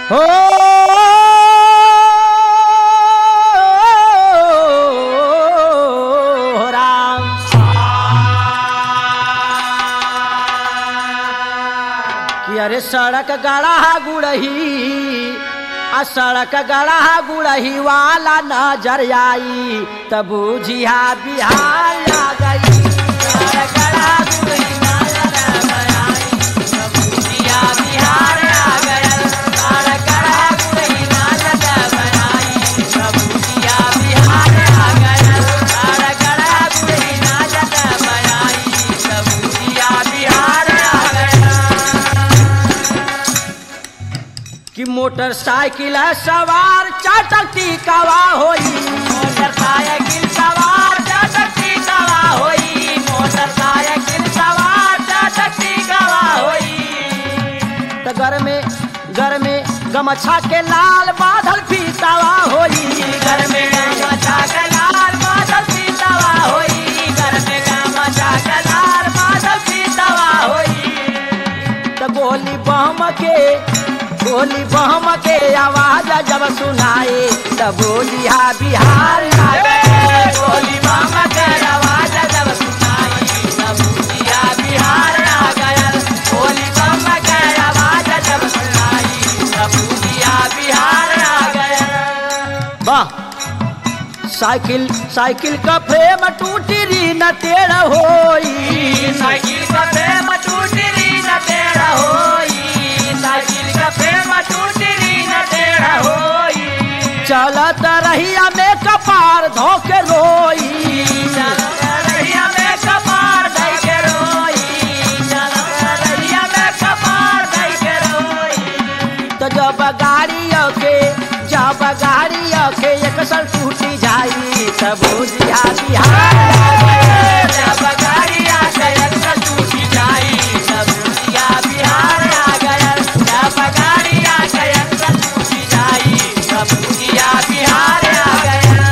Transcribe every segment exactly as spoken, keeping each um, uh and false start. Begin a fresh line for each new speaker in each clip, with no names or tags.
हो राम कि अरे सड़क गड़ा गुड़ही आ सड़क गड़ा गुड़ही वाला नजर आई तब बुझिया बिहार आ गई। सड़क गड़ा गुड़ही वाला नजर आई तब बुझिया बिहार आ गया। सड़क गड़ा गुड़ही वाला नजर आई तब बुझिया बिहार आ गया। सड़क गड़ा गुड़ही वाला नजर आई तब बुझिया बिहार आ गया। कि मोटरसाइकिल सवार चटकती कवा होई मोटरसाइकिल सवार चटकती कवा होई मोटरसाइकिल सवार चटकती कवा होई। तो घर में घर में गमछा के लाल बादल फीतावा होई घर में गमछा के लाल बादल फीतावा होई घर में गमछा के लाल बादल फीतावा होई। तो गोली बम के गोली बम के आवाज जब सुनाए तब बोलिया बिहार आ गए। गोली बम के आवाज जब सुनाए तब बोलिया बिहार आ गया। गोली बम के आवाज जब सुनाए तब बोलिया बिहार आ गया। वाह साइकिल साइकिल का फ्रेम टूटी री न टेढ़ होई साइकिल का फ्रेम टूटी री न टेढ़ होई साइकिल का प्रेम टूटी न टेढ़ा होई। चलत रहिया में कपार धोके रोई चलत रहिया में कपार धोके रोई चलत रहिया में कपार धोके रोई। तो जब गाड़ियों के जब गाड़ियों के एक सल टूटी जाई तब बुझिया बिहार आ गए। जब गाड़ियां के एक सल टूटी जाई तब बुझिया बिहार आ गया। जब गाड़ियां के एक सल टूटी जाई तब बुझिया बिहार आ गया।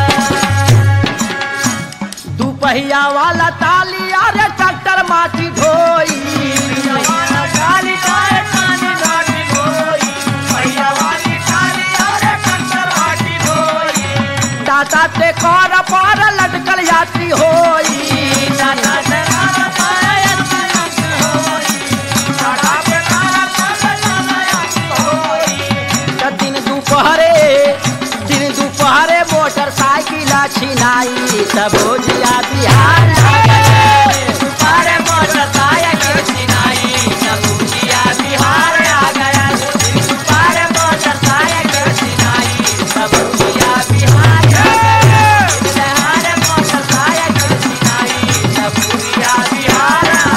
दुपहिया वाला ताली अरे ट्रैक्टर माटी ढोई ताली तारे पानी माटी ढोई पहिया वाली ताली अरे ट्रैक्टर माटी ढोई। टाटा ते कार पार लटकल यात्री होई टाटा ते कार पार यात्री होई टाटा पे कार पार यात्री होई। दिन दोपहरे दिन दोपहरे मोटरसाइकिल छिनाई तब बोलिया बिहार आ गए। दोपहरे मोटरसाइकिल छिनाई तब बोलिया बिहार आ गया। दोपहरे मोटरसाइकिल छिनाई तब बोलिया बिहार आ गया। दोपहरे मोटरसाइकिल छिनाई तब बोलिया बिहार आ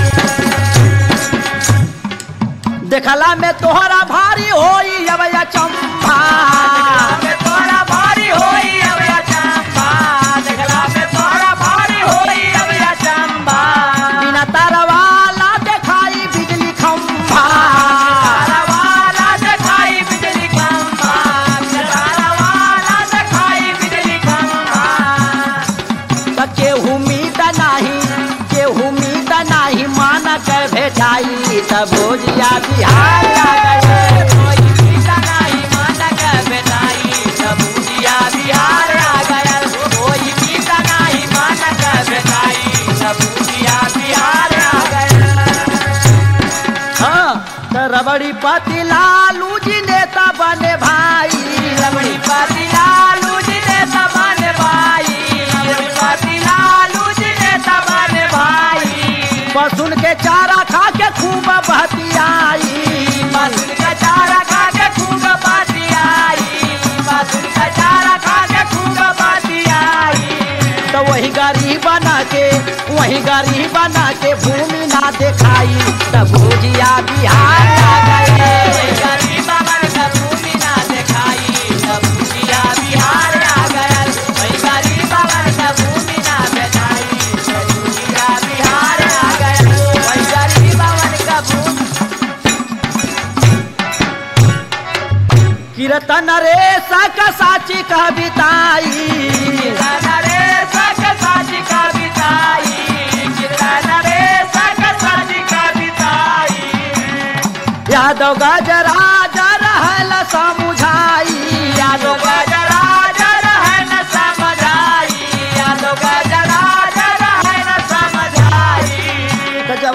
गया। देखला में तोहरा भारी होई अब या चंपा में तोहरा भारी होई अब या चंपा देखला में तोहरा भारी होई अब या चंपा। बिना तार वाला दिखाई बिजली खंभा तार वाला दिखाई बिजली खंभा तार वाला दिखाई बिजली खंभा। तो केहू उम्मीद नहीं केहू उम्मीद नहीं मान के भेटाई तब बोलिया बिहार आ गए। कोई उम्मीद नहीं मान के भेटाई तब बोलिया बिहार आ गया। कोई उम्मीद नहीं मान के भेटाई तब बोलिया बिहार आ गया। हाँ तो रबड़ी पति लालू जी नेता बने भाई रबड़ी पति लालू जी नेता बने भाई रबड़ी पति लालू जी नेता बने भाई। पशुन के चारा खा के खूब बहतियाई पशुन के चारा खा के खूब बहतियाई पशुन के चारा खा के खूब बहतियाई। तो वही गाड़ी बना के वही गाड़ी बना के भूमि ना दिखाई तब बुझिया बिहार आ गए। वही गाड़ी बना के भूमि ना दिखाई तब बुझिया बिहार आ गया। वही गाड़ी बना के भूमि ना दिखाई तब बुझिया बिहार आ गया। वही गाड़ी बना के भूमि कीर्तन रे सक साची कविताई कीर्तन रे सक साची कविताई कीर्तन रे सक साची कविताई। यादव गजराज रहल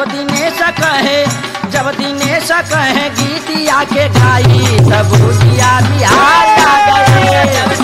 जब दिनेश कहे जब दिनेश कहे गीतिया के गाई तब भूजिया बिहार आ गए।